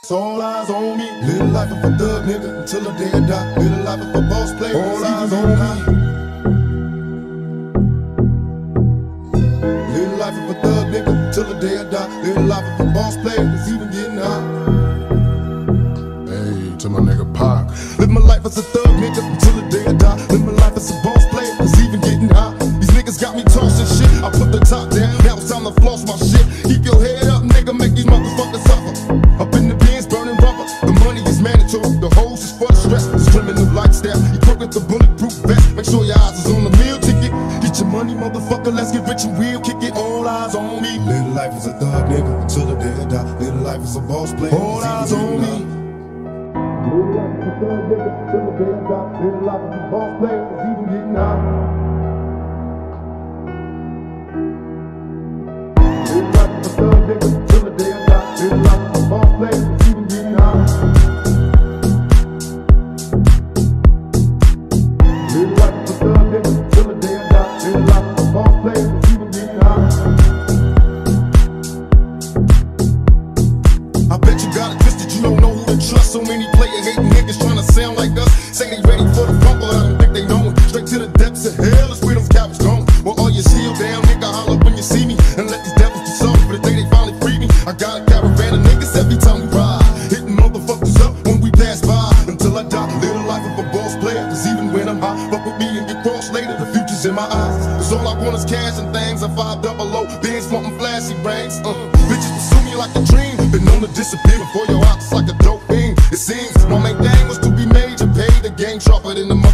All eyes on me. Live life of a thug nigga until the day I die. Live life of a boss player. All eyes on me. Live life of a thug nigga until the day I die. Live life of a boss player that's even getting high. Hey, to my nigga Pac. Live my life as a thug nigga until the day I die. Live my life as a boss player that's even getting high. These niggas got me tossing shit. I put the top down. Now it's time to floss my shit. Keep your head up, nigga. Make these motherfuckers suffer. Up in the bins, burning rubber. The money is mandatory. The hose is for the stress. It's criminal lifestyle. You put with the bulletproof vest. Make sure your eyes is on the meal ticket. Get your money, motherfucker. Let's get rich and real. Kick it. All eyes on me. Live life as a thug nigga until the day I die. Live life as a boss player. All eyes on me. Live life as a thug nigga until the day I die. Live life as a boss player. It's even getting high. Live life as a thug nigga until the day I die. Live life as a boss player. It's even getting high. Live life as a thug nigga until the day I die. Live life as a boss player. It's even getting high. I bet you got it twisted. You don't know who to trust. So many player-hating niggas trying to sound like us. Say they ready for the funk, but I don't think they know it. Straight to the depths of hell is where them cowards going. Well, all your shield down, nigga, holler when you see me. And let these devils be sorry for the day they finally free me. I got a caravan of niggas every time we ride. Hitting motherfuckers up when we pass by. Until I die, live the life of a boss player. Cause even when I'm high, fuck with me and get crossed later. The future's in my eyes. Cause all I want is cash and things. I'm 500, bands wanting flashy rings. Bitches pursue me like a dream. Been known to disappear before your eyes like a dope fiend. It seems my main thing was to be major, pay the game sharper than the